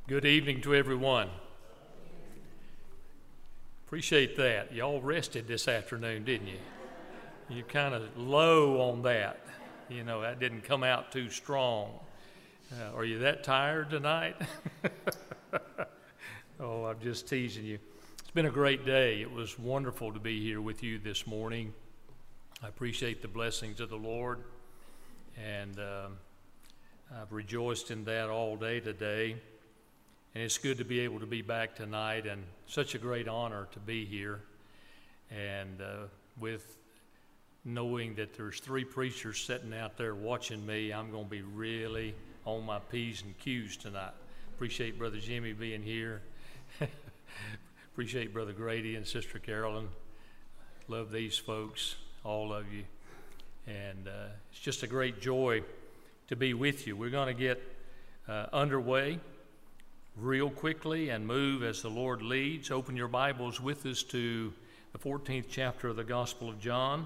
Good evening to everyone. Appreciate that. Y'all rested this afternoon, didn't you? You're kind of low on that. You know, that didn't come out too strong. Are you that tired tonight? Oh, I'm just teasing you. It's been a great day. It was wonderful to be here with you this morning. I appreciate the blessings of the Lord, and I've rejoiced in that all day today. And it's good to be able to be back tonight, and such a great honor to be here. And with knowing that there's 3 preachers sitting out there watching me, I'm going to be really on my P's and Q's tonight. Appreciate Brother Jimmy being here. Appreciate Brother Grady and Sister Carolyn. Love these folks, all of you. And it's just a great joy to be with you. We're going to get underway real quickly and move as the Lord leads. Open your Bibles with us to the 14th chapter of the Gospel of John.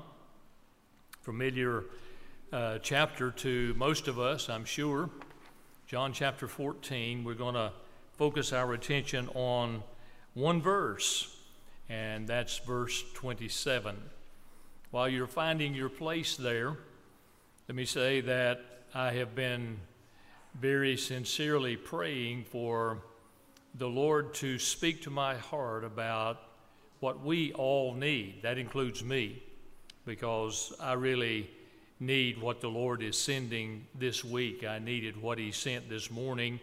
Familiar chapter to most of us, I'm sure. John chapter 14. We're going to focus our attention on one verse, and that's verse 27. While you're finding your place there, let me say that I have been very sincerely praying for the Lord to speak to my heart about what we all need. That includes me, because I really need what the Lord is sending this week. I needed what He sent this morning.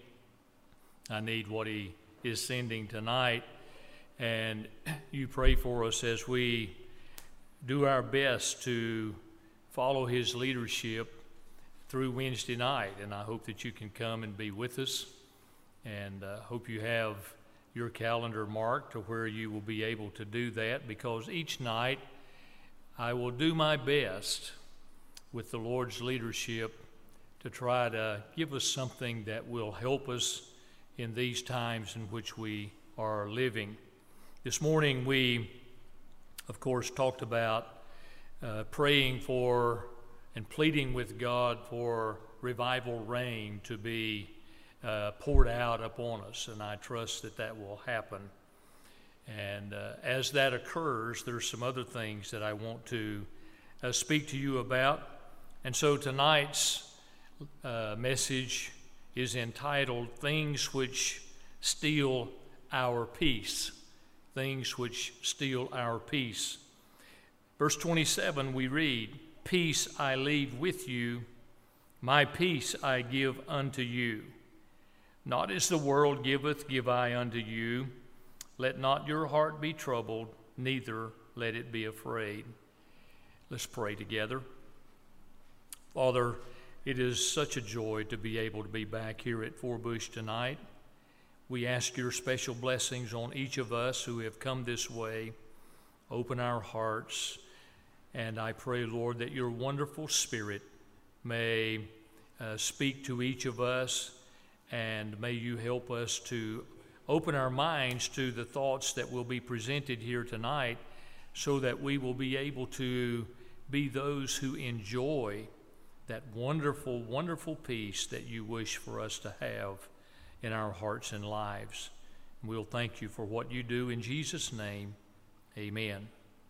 I need what He is sending tonight. And you pray for us as we do our best to follow His leadership through Wednesday night, and I hope that you can come and be with us, and hope you have your calendar marked to where you will be able to do that, because each night I will do my best with the Lord's leadership to try to give us something that will help us in these times in which we are living. This morning we, of course, talked about praying for and pleading with God for revival rain to be poured out upon us, and I trust that that will happen. And as that occurs, there's some other things that I want to speak to you about. And so tonight's message is entitled, Things Which Steal Our Peace. Things Which Steal Our Peace. Verse 27, we read, Peace I leave with you, my peace I give unto you. Not as the world giveth, give I unto you. Let not your heart be troubled, neither let it be afraid. Let's pray together. Father, it is such a joy to be able to be back here at Forbush tonight. We ask your special blessings on each of us who have come this way. Open our hearts. And I pray, Lord, that your wonderful Spirit may speak to each of us, and may you help us to open our minds to the thoughts that will be presented here tonight, so that we will be able to be those who enjoy that wonderful, wonderful peace that you wish for us to have in our hearts and lives. And we'll thank you for what you do in Jesus' name. Amen.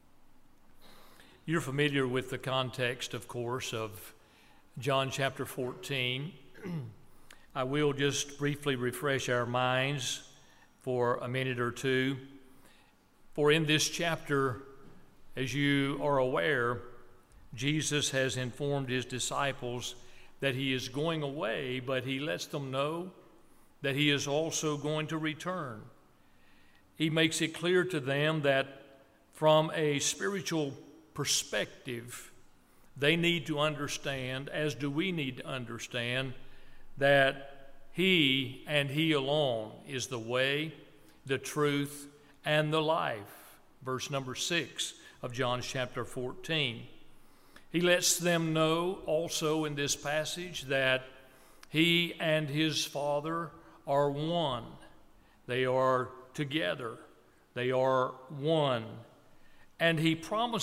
You're familiar with the context, of course, of John chapter 14. I will just briefly refresh our minds for a minute or two. For in this chapter, as you are aware, Jesus has informed his disciples that he is going away, but he lets them know that he is also going to return. He makes it clear to them that from a spiritual perspective, they need to understand, as do we need to understand, that he and he alone is the way, the truth, and the life. Verse number 6 of John chapter 14. He lets them know also in this passage that he and his Father are one. They are together. They are one. And he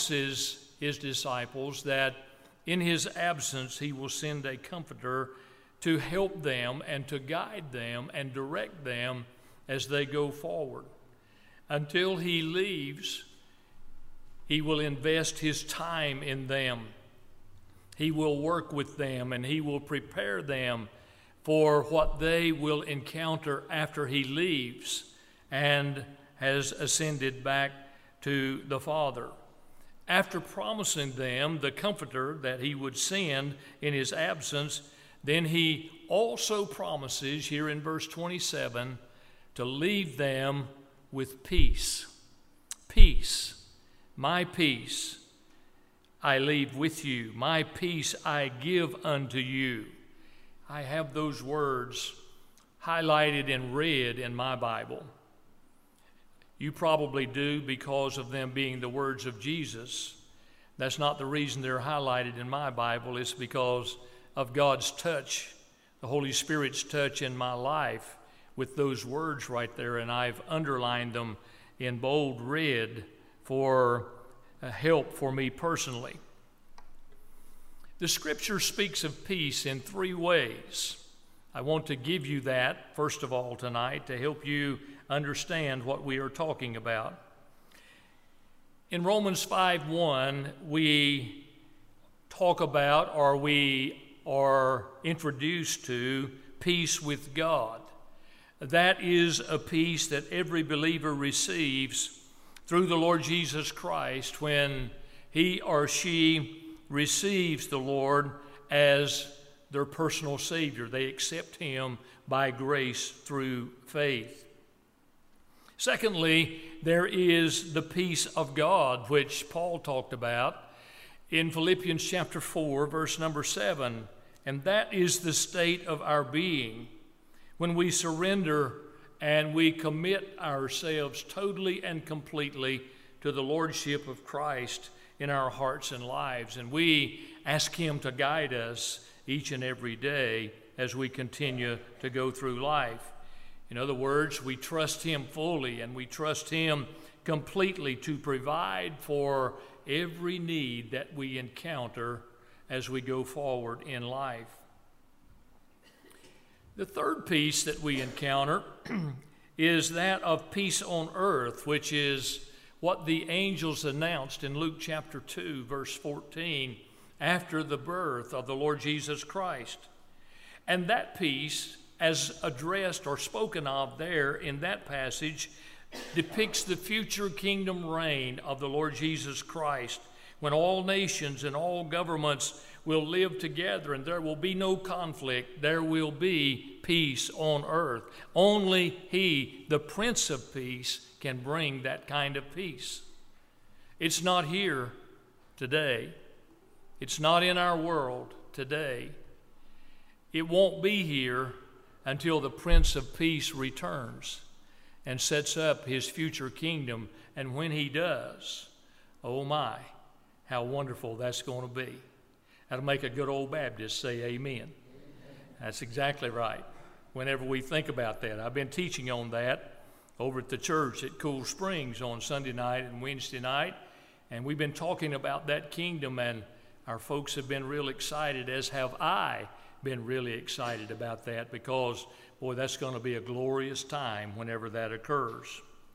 promises his disciples that in his absence he will send a comforter to help them and to guide them and direct them as they go forward. Until he leaves, he will invest his time in them. He will work with them, and he will prepare them for what they will encounter after he leaves and has ascended back to the Father. After promising them the Comforter that he would send in his absence, then he also promises here in verse 27 to leave them with peace. Peace, my peace I leave with you. My peace I give unto you. I have those words highlighted in red in my Bible. You probably do because of them being the words of Jesus. That's not the reason they're highlighted in my Bible. It's because of God's touch, the Holy Spirit's touch in my life with those words right there, and I've underlined them in bold red for help for me personally. The Scripture speaks of peace in three ways. I want to give you that, first of all, tonight to help you understand what we are talking about. In Romans 5:1, we talk about, or we are introduced to, peace with God. That is a peace that every believer receives through the Lord Jesus Christ when he or she receives the Lord as their personal Savior. They accept him by grace through faith. Secondly, there is the peace of God, which Paul talked about in Philippians chapter 4, verse number 7. And that is the state of our being when we surrender and we commit ourselves totally and completely to the Lordship of Christ in our hearts and lives. And we ask him to guide us each and every day as we continue to go through life. In other words, we trust him fully and we trust him completely to provide for every need that we encounter as we go forward in life. The third peace that we encounter is that of peace on earth, which is what the angels announced in Luke chapter 2, verse 14, after the birth of the Lord Jesus Christ. And that peace, as addressed or spoken of there in that passage, depicts the future kingdom reign of the Lord Jesus Christ, when all nations and all governments will live together and there will be no conflict. There will be peace on earth. Only he, the Prince of Peace, can bring that kind of peace. It's not here today. It's not in our world today. It won't be here until the Prince of Peace returns and sets up his future kingdom. And when he does, oh my, how wonderful that's going to be. That'll make a good old Baptist say amen. That's exactly right. Whenever we think about that, I've been teaching on that over at the church at Cool Springs on Sunday night and Wednesday night, and we've been talking about that kingdom, and our folks have been real excited, as have I been really excited about that, because, boy, that's going to be a glorious time whenever that occurs.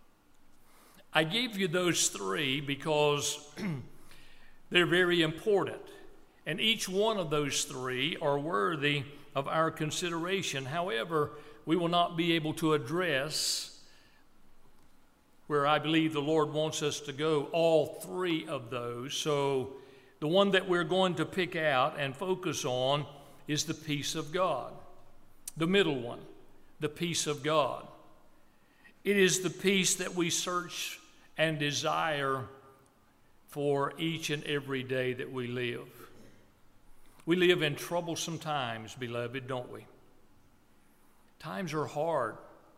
I gave you those three because they're very important, and each one of those three are worthy of our consideration. However, we will not be able to address where I believe the Lord wants us to go, all three of those. So the one that we're going to pick out and focus on is the peace of God. The middle one, the peace of God. It is the peace that we search and desire for each and every day that we live. We live in troublesome times, beloved, don't we? Times are hard.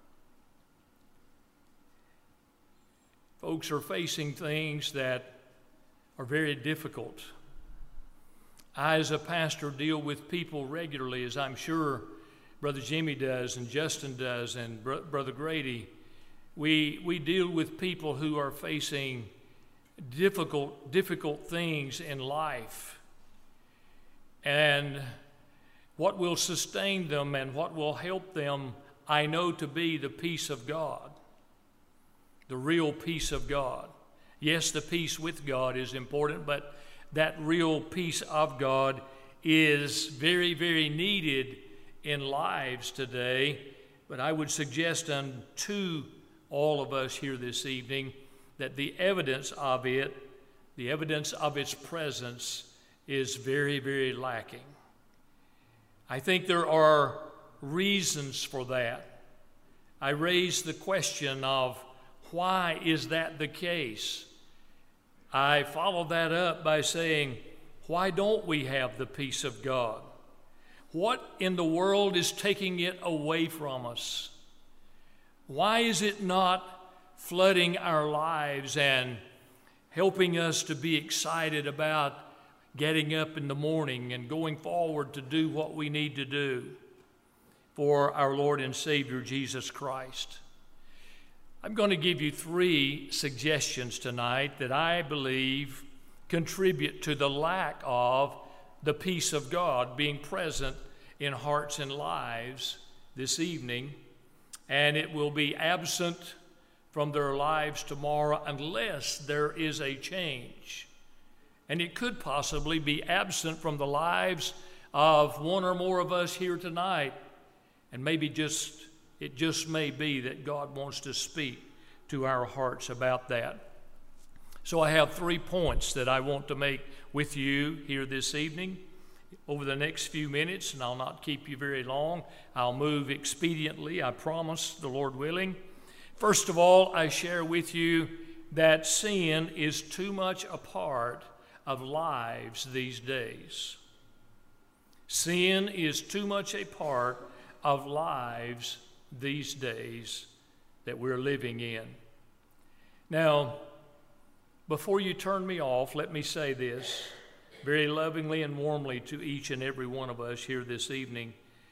Folks are facing things that are very difficult. I, as a pastor, deal with people regularly, as I'm sure Brother Jimmy does and Justin does and Brother Grady. We deal with people who are facing difficult things in life. And what will sustain them and what will help them, I know to be the peace of God, the real peace of God. Yes, the peace with God is important, but that real peace of God is very, very needed in lives today. But I would suggest unto all of us here this evening that the evidence of it, the evidence of its presence, is very, very lacking. I think there are reasons for that. I raised the question of why is that the case? I followed that up by saying, why don't we have the peace of God? What in the world is taking it away from us? Why is it not flooding our lives and helping us to be excited about getting up in the morning and going forward to do what we need to do for our Lord and Savior Jesus Christ? I'm going to give you 3 suggestions tonight that I believe contribute to the lack of the peace of God being present in hearts and lives this evening, and it will be absent from their lives tomorrow unless there is a change. And it could possibly be absent from the lives of one or more of us here tonight, and maybe it just may be that God wants to speak to our hearts about that. So I have 3 points that I want to make with you here this evening over the next few minutes, and I'll not keep you very long. I'll move expediently, I promise, the Lord willing. First of all, I share with you that sin is too much a part of lives these days. Sin is too much a part of lives these days that we're living in. Now, before you turn me off, let me say this very lovingly and warmly to each and every one of us here this evening.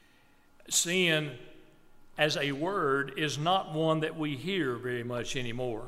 Sin as a word is not one that we hear very much anymore.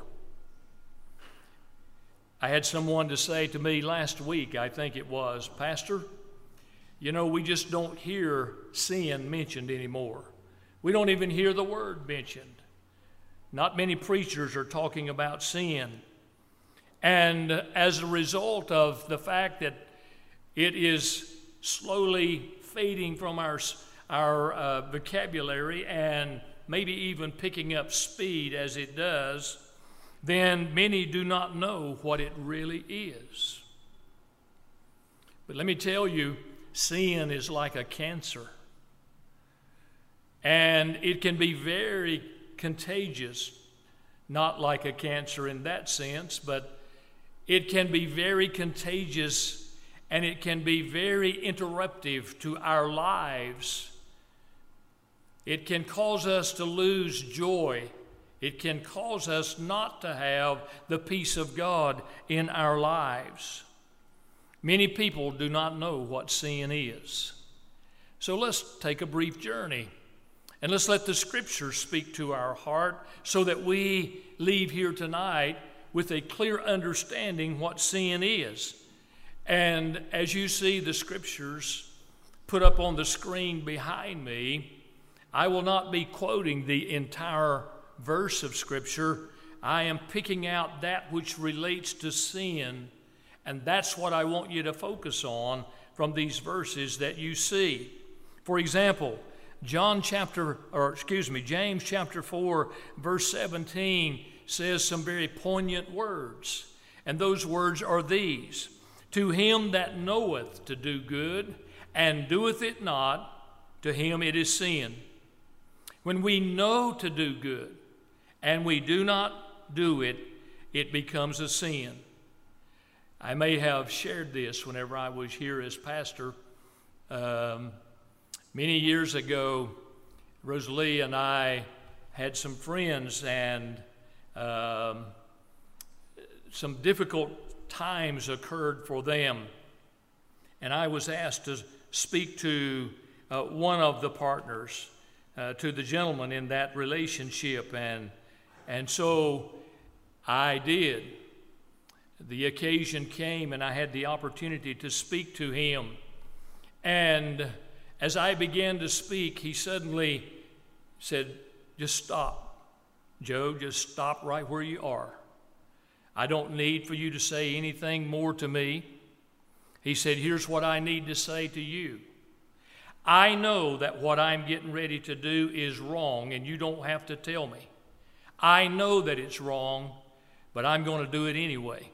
I had someone to say to me last week, I think it was, Pastor, you know, we just don't hear sin mentioned anymore. We don't even hear the word mentioned. Not many preachers are talking about sin. And as a result of the fact that it is slowly fading from our vocabulary and maybe even picking up speed as it does, then many do not know what it really is. But let me tell you, sin is like a cancer. And it can be very contagious, not like a cancer in that sense, but it can be very contagious and it can be very interruptive to our lives. It can cause us to lose joy. It can cause us not to have the peace of God in our lives. Many people do not know what sin is. So let's take a brief journey and let's let the Scriptures speak to our heart so that we leave here tonight with a clear understanding what sin is. And as you see the Scriptures put up on the screen behind me, I will not be quoting the entire verse of Scripture. I am picking out that which relates to sin, and that's what I want you to focus on from these verses that you see. For example, James chapter 4, verse 17 says some very poignant words, and those words are these: to him that knoweth to do good and doeth it not, to him it is sin. When we know to do good and we do not do it, it becomes a sin. I may have shared this whenever I was here as pastor. Many years ago, Rosalie and I had some friends, and some difficult times occurred for them. And I was asked to speak to one of the partners, to the gentleman in that relationship, and so I did. The occasion came and I had the opportunity to speak to him. And As I began to speak, he suddenly said, "Just stop. Joe, just stop right where you are. I don't need for you to say anything more to me." He said, "Here's what I need to say to you. I know that what I'm getting ready to do is wrong, and you don't have to tell me. I know that it's wrong, but I'm going to do it anyway.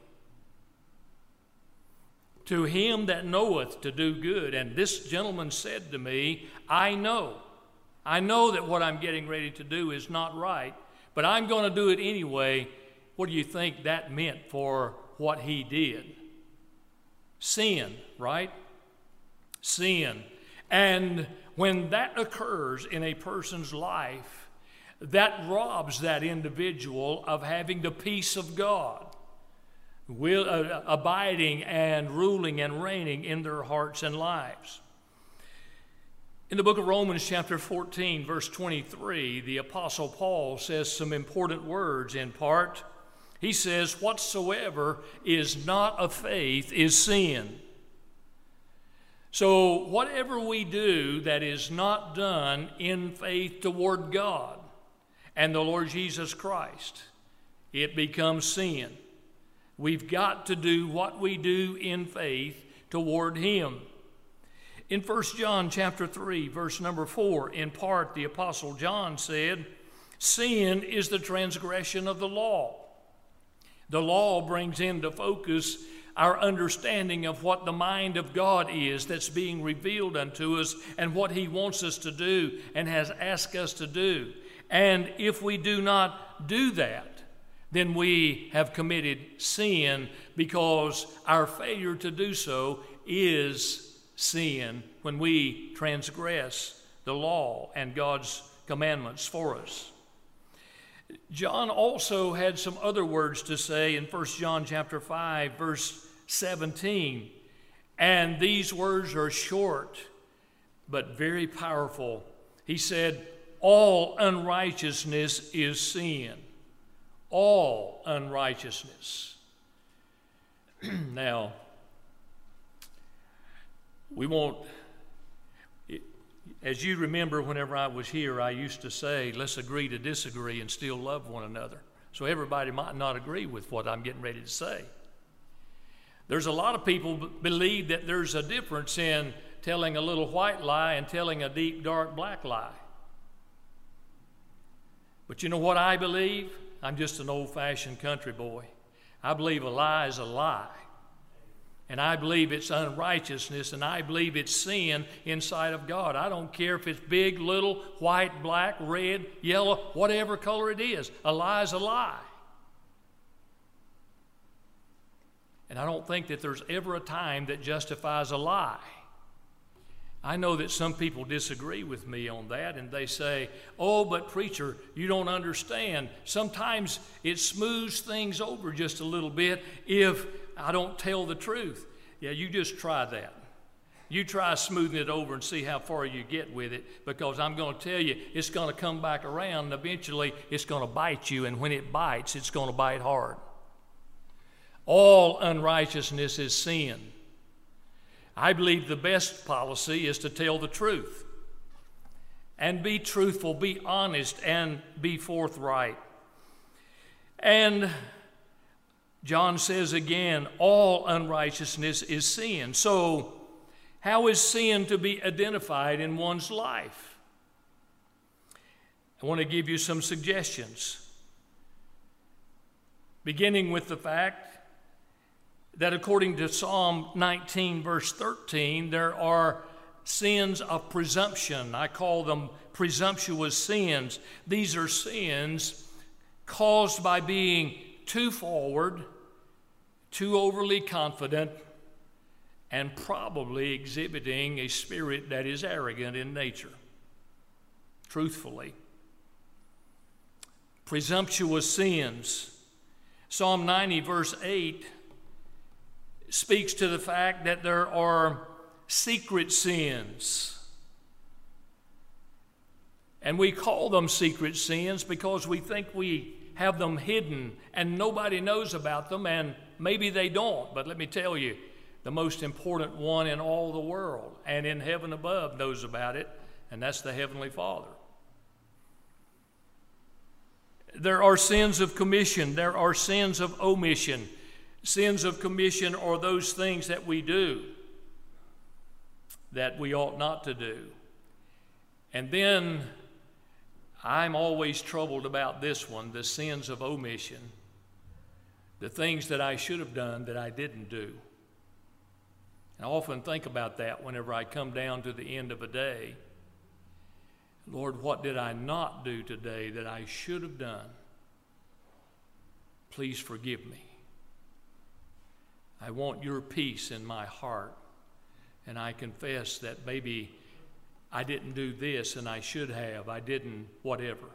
To him that knoweth to do good," and this gentleman said to me, I know that what I'm getting ready to do is not right, but I'm going to do it anyway." What do you think that meant for what he did? Sin, right? Sin. And when that occurs in a person's life, that robs that individual of having the peace of God, abiding and ruling and reigning in their hearts and lives. In the book of Romans chapter 14, verse 23, the Apostle Paul says some important words in part. He says, "Whatsoever is not of faith is sin." So whatever we do that is not done in faith toward God and the Lord Jesus Christ, it becomes sin. We've got to do what we do in faith toward him. In 1 John chapter 3, verse number 4, in part, the Apostle John said, "Sin is the transgression of the law." The law brings into focus our understanding of what the mind of God is that's being revealed unto us and what he wants us to do and has asked us to do. And if we do not do that, then we have committed sin, because our failure to do so is sin when we transgress the law and God's commandments for us. John also had some other words to say in 1 John chapter 5, verse 17. And these words are short, but very powerful. He said, "All unrighteousness is sin." All unrighteousness. Now, we won't, as you remember, whenever I was here, I used to say, let's agree to disagree and still love one another. So everybody might not agree with what I'm getting ready to say. There's a lot of people believe that there's a difference in telling a little white lie and telling a deep, dark, black lie. But you know what I believe? I'm just an old-fashioned country boy. I believe a lie is a lie. And I believe it's unrighteousness, and I believe it's sin inside of God. I don't care if it's big, little, white, black, red, yellow, whatever color it is. A lie is a lie. And I don't think that there's ever a time that justifies a lie. I know that some people disagree with me on that, and they say, "Oh, but preacher, you don't understand. Sometimes it smooths things over just a little bit if I don't tell the truth." Yeah, you just try that. You try smoothing it over and see how far you get with it, because I'm going to tell you, it's going to come back around, and eventually it's going to bite you, and when it bites, it's going to bite hard. All unrighteousness is sin. I believe the best policy is to tell the truth and be truthful, be honest, and be forthright. And John says again, all unrighteousness is sin. So, how is sin to be identified in one's life? I want to give you some suggestions, beginning with the fact that according to Psalm 19, verse 13, there are sins of presumption. I call them presumptuous sins. These are sins caused by being too forward, too overly confident, and probably exhibiting a spirit that is arrogant in nature. Truthfully. Presumptuous sins. Psalm 90, verse 8 speaks to the fact that there are secret sins. And we call them secret sins because we think we have them hidden and nobody knows about them, and maybe they don't. But let me tell you, the most important one in all the world and in heaven above knows about it, and that's the Heavenly Father. There are sins of commission. There are sins of omission. Sins of commission are those things that we do that we ought not to do. And then I'm always troubled about this one, the sins of omission, the things that I should have done that I didn't do. And I often think about that whenever I come down to the end of a day. Lord, what did I not do today that I should have done? Please forgive me. I want your peace in my heart. And I confess that maybe I didn't do this and I should have. I didn't, whatever.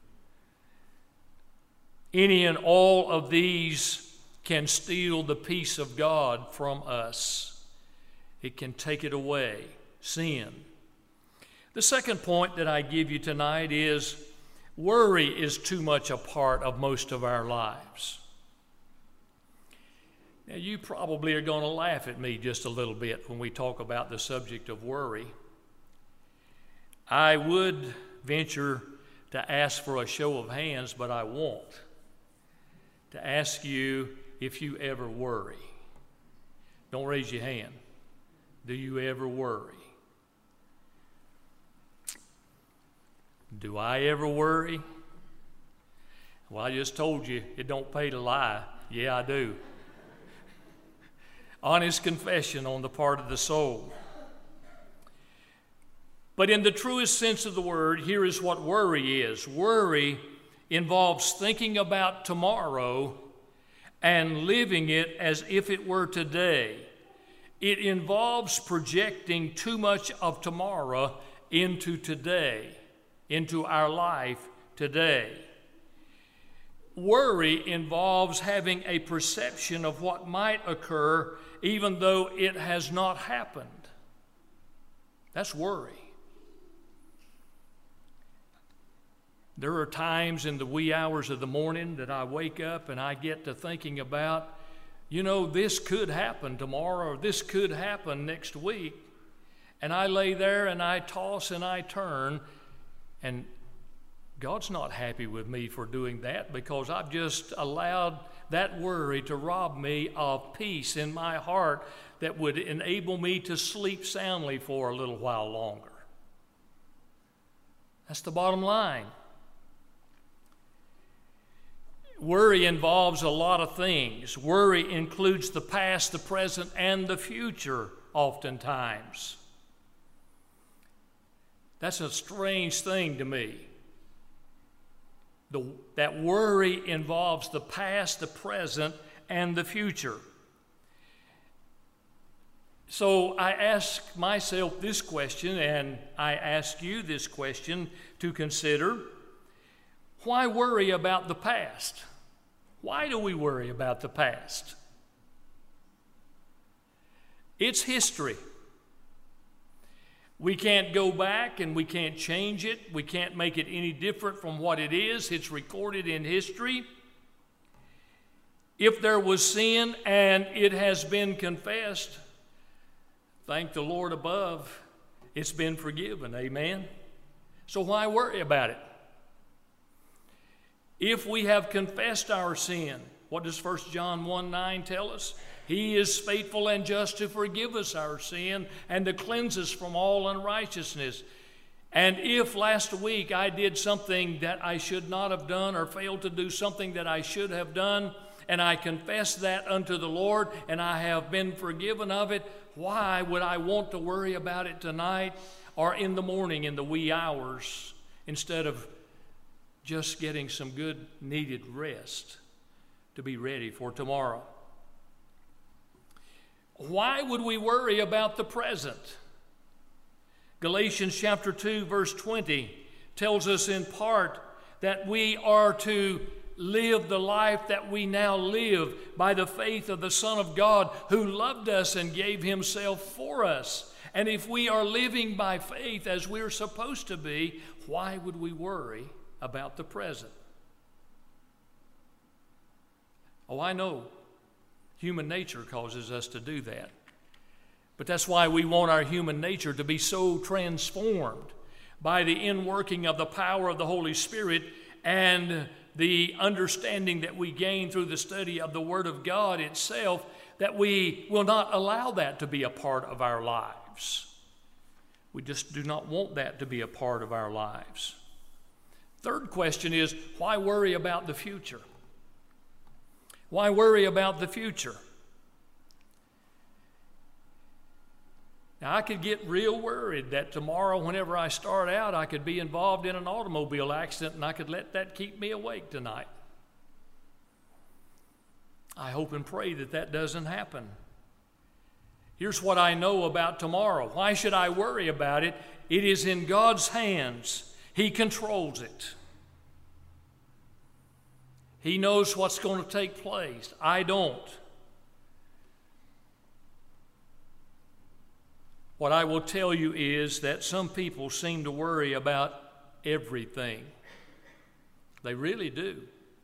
Any and all of these can steal the peace of God from us. It can take it away. Sin. The second point that I give you tonight is worry is too much a part of most of our lives. Now, you probably are going to laugh at me just a little bit when we talk about the subject of worry. I would venture to ask for a show of hands, but I won't. To ask you if you ever worry. Don't raise your hand. Do you ever worry? Do I ever worry? Well, I just told you it don't pay to lie. Yeah, I do. Honest confession on the part of the soul. But in the truest sense of the word, here is what worry is. Worry involves thinking about tomorrow and living it as if it were today. It involves projecting too much of tomorrow into today, into our life today. Worry involves having a perception of what might occur even though it has not happened. That's worry. There are times in the wee hours of the morning that I wake up and I get to thinking about, this could happen tomorrow or this could happen next week. And I lay there and I toss and I turn, and God's not happy with me for doing that because I've just allowed that worry to rob me of peace in my heart that would enable me to sleep soundly for a little while longer. That's the bottom line. Worry involves a lot of things. Worry includes the past, the present, and the future oftentimes. That's a strange thing to me. That worry involves the past, the present, and the future. So I ask myself this question, and I ask you this question to consider. Why worry about the past? Why do we worry about the past? It's history. We can't go back and we can't change it. We can't make it any different from what it is. It's recorded in history. If there was sin and it has been confessed, thank the Lord above, it's been forgiven. Amen? So why worry about it? If we have confessed our sin, what does 1 John 1:9 tell us? He is faithful and just to forgive us our sin and to cleanse us from all unrighteousness. And if last week I did something that I should not have done or failed to do something that I should have done, and I confess that unto the Lord and I have been forgiven of it, why would I want to worry about it tonight or in the morning in the wee hours instead of just getting some good needed rest to be ready for tomorrow? Why would we worry about the present? Galatians chapter 2, verse 20 tells us in part that we are to live the life that we now live by the faith of the Son of God who loved us and gave himself for us. And if we are living by faith as we're supposed to be, why would we worry about the present? Oh, I know human nature causes us to do that. But that's why we want our human nature to be so transformed by the inworking of the power of the Holy Spirit and the understanding that we gain through the study of the Word of God itself, that we will not allow that to be a part of our lives. We just do not want that to be a part of our lives. Third question is, why worry about the future? Why worry about the future? Now, I could get real worried that tomorrow, whenever I start out, I could be involved in an automobile accident and I could let that keep me awake tonight. I hope and pray that that doesn't happen. Here's what I know about tomorrow. Why should I worry about it? It is in God's hands. He controls it. He knows what's going to take place. I don't. What I will tell you is that some people seem to worry about everything. They really do.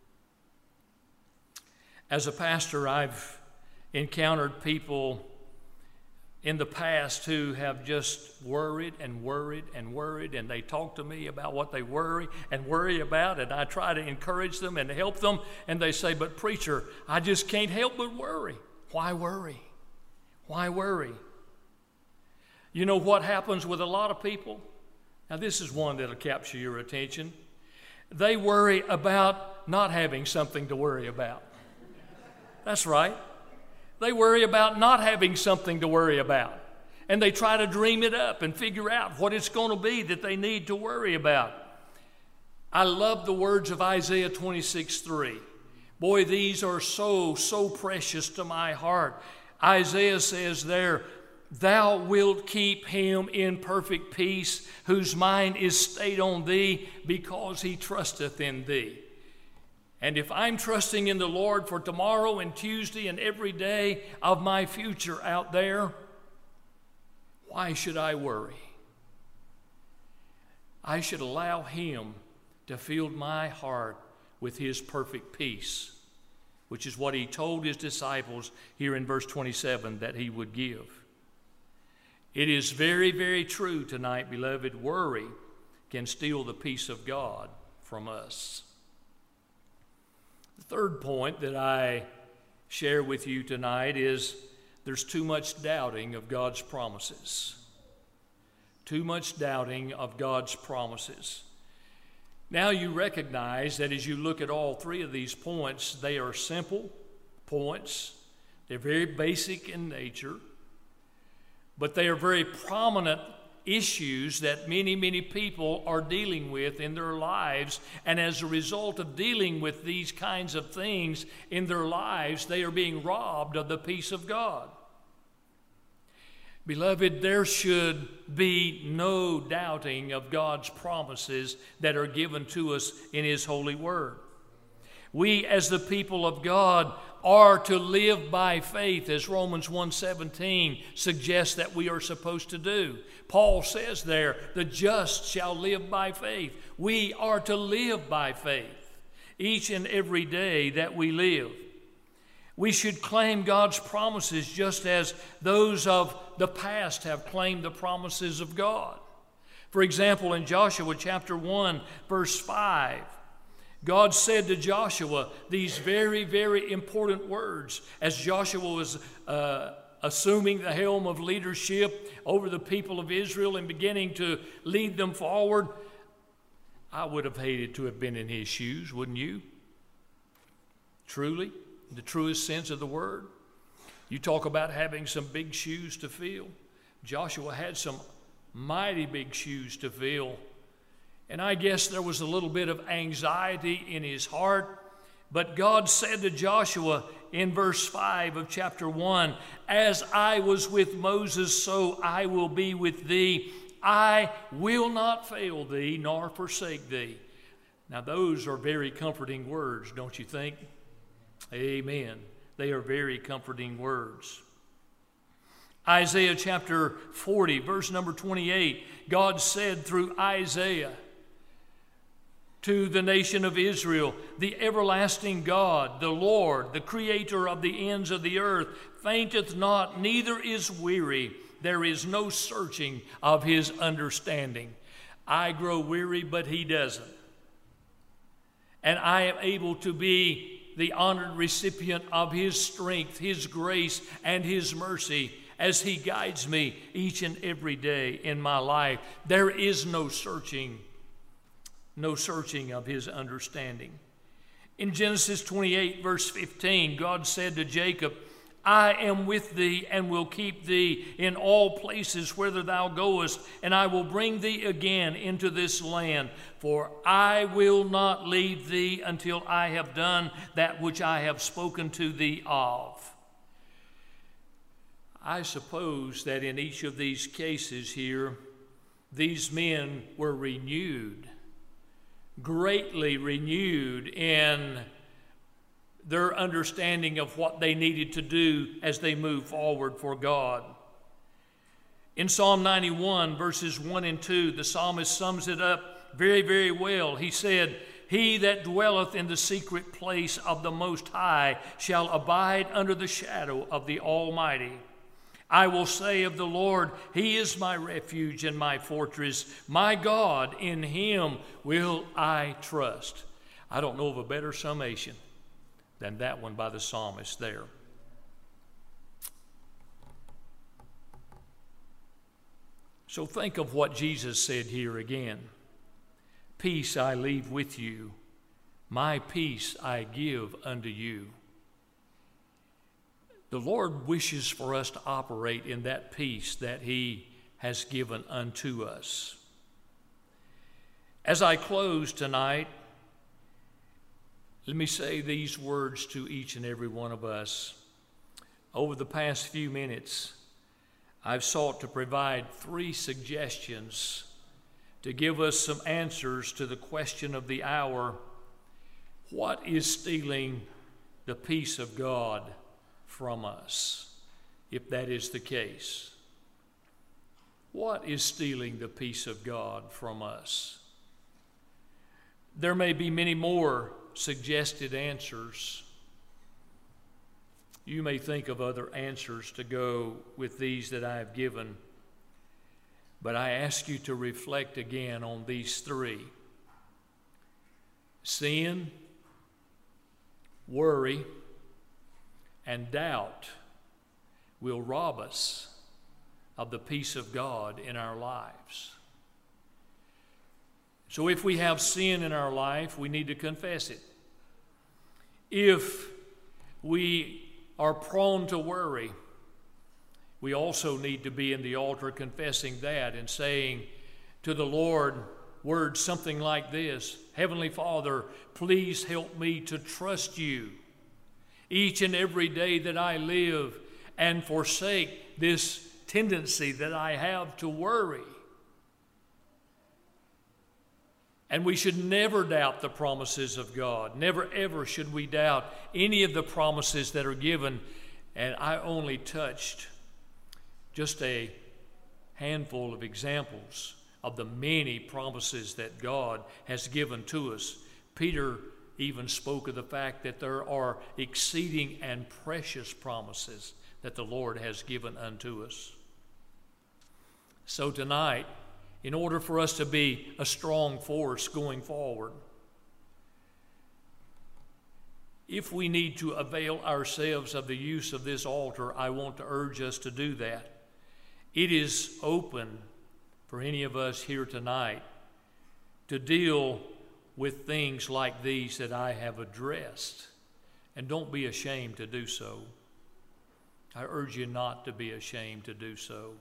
As a pastor, I've encountered people in the past who have just worried and worried and worried, and they talk to me about what they worry about, and I try to encourage them and help them, and they say, "But preacher, I just can't help but worry." Why worry? Why worry? You know what happens with a lot of people? Now, this is one that'll capture your attention. They worry about not having something to worry about. That's right. They worry about not having something to worry about. And they try to dream it up and figure out what it's going to be that they need to worry about. I love the words of Isaiah 26:3. Boy, these are so precious to my heart. Isaiah says there, "Thou wilt keep him in perfect peace, whose mind is stayed on thee, because he trusteth in thee." And if I'm trusting in the Lord for tomorrow and Tuesday and every day of my future out there, why should I worry? I should allow him to fill my heart with his perfect peace, which is what he told his disciples here in verse 27 that he would give. It is very, very true tonight, beloved. Worry can steal the peace of God from us. The third point that I share with you tonight is there's too much doubting of God's promises. Too much doubting of God's promises. Now you recognize that as you look at all three of these points, they are simple points. They're very basic in nature. But they are very prominent issues that many people are dealing with in their lives. And as a result of dealing with these kinds of things in their lives, they are being robbed of the peace of God. Beloved, there should be no doubting of God's promises that are given to us in His holy word. We, as the people of God, are to live by faith, as Romans 1:17 suggests that we are supposed to do. Paul says there, the just shall live by faith. We are to live by faith each and every day that we live. We should claim God's promises just as those of the past have claimed the promises of God. For example, in Joshua chapter 1, verse 5, God said to Joshua these very important words as Joshua was assuming the helm of leadership over the people of Israel and beginning to lead them forward. I would have hated to have been in his shoes, wouldn't you? Truly, in the truest sense of the word. You talk about having some big shoes to fill. Joshua had some mighty big shoes to fill. And I guess there was a little bit of anxiety in his heart. But God said to Joshua in verse 5 of chapter 1, "As I was with Moses, so I will be with thee. I will not fail thee nor forsake thee." Now those are very comforting words, don't you think? Amen. They are very comforting words. Isaiah chapter 40, verse number 28, God said through Isaiah, to the nation of Israel, the everlasting God, the Lord, the creator of the ends of the earth, fainteth not, neither is weary. There is no searching of his understanding. I grow weary, but he doesn't. And I am able to be the honored recipient of his strength, his grace, and his mercy as he guides me each and every day in my life. There is no searching of his understanding. In Genesis 28, verse 15, God said to Jacob, I am with thee and will keep thee in all places whither thou goest, and I will bring thee again into this land, for I will not leave thee until I have done that which I have spoken to thee of. I suppose that in each of these cases here, these men were renewed, greatly renewed in their understanding of what they needed to do as they move forward for God. In Psalm 91, verses 1 and 2, the psalmist sums it up very, very well. He said, He that dwelleth in the secret place of the Most High shall abide under the shadow of the Almighty. I will say of the Lord, He is my refuge and my fortress. My God, in Him will I trust. I don't know of a better summation than that one by the psalmist there. So think of what Jesus said here again. Peace I leave with you, my peace I give unto you. The Lord wishes for us to operate in that peace that He has given unto us. As I close tonight, let me say these words to each and every one of us. Over the past few minutes, I've sought to provide 3 suggestions to give us some answers to the question of the hour: what is stealing the peace of God from us, if that is the case? What is stealing the peace of God from us? There may be many more suggested answers. You may think of other answers to go with these that I have given, but I ask you to reflect again on these 3. Sin, worry, and doubt will rob us of the peace of God in our lives. So if we have sin in our life, we need to confess it. If we are prone to worry, we also need to be in the altar confessing that and saying to the Lord words something like this: Heavenly Father, please help me to trust you each and every day that I live, and forsake this tendency that I have to worry. And we should never doubt the promises of God. Never, ever should we doubt any of the promises that are given. And I only touched just a handful of examples of the many promises that God has given to us. Peter even spoke of the fact that there are exceeding and precious promises that the Lord has given unto us. So tonight, in order for us to be a strong force going forward, if we need to avail ourselves of the use of this altar, I want to urge us to do that. It is open for any of us here tonight to deal with things like these that I have addressed. And don't be ashamed to do so. I urge you not to be ashamed to do so.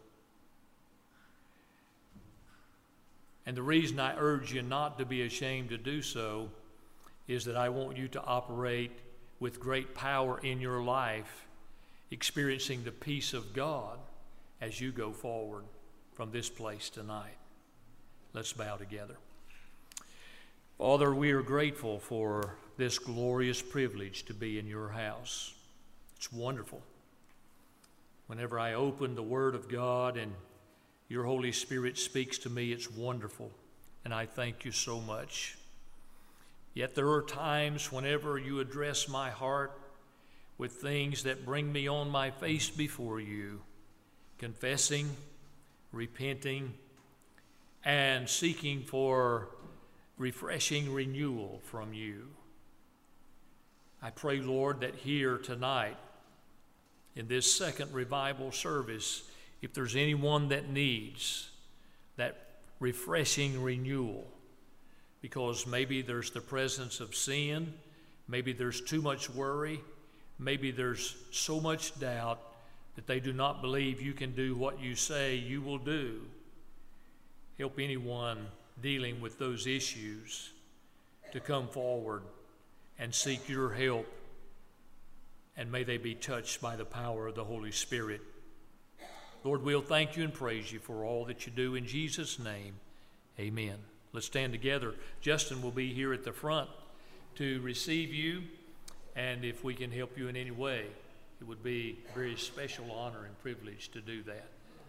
And the reason I urge you not to be ashamed to do so is that I want you to operate with great power in your life, experiencing the peace of God as you go forward from this place tonight. Let's bow together. Father, we are grateful for this glorious privilege to be in your house. It's wonderful. Whenever I open the Word of God and your Holy Spirit speaks to me, it's wonderful, and I thank you so much. Yet there are times whenever you address my heart with things that bring me on my face before you, confessing, repenting, and seeking for refreshing renewal from you. I pray, Lord, that here tonight, in this second revival service, if there's anyone that needs that refreshing renewal, because maybe there's the presence of sin, maybe there's too much worry, maybe there's so much doubt that they do not believe you can do what you say you will do. Help anyone dealing with those issues to come forward and seek your help, and may they be touched by the power of the Holy Spirit. Lord, we'll thank you and praise you for all that you do. In Jesus' name, amen. Let's stand together. Justin will be here at the front to receive you, and if we can help you in any way, it would be a very special honor and privilege to do that.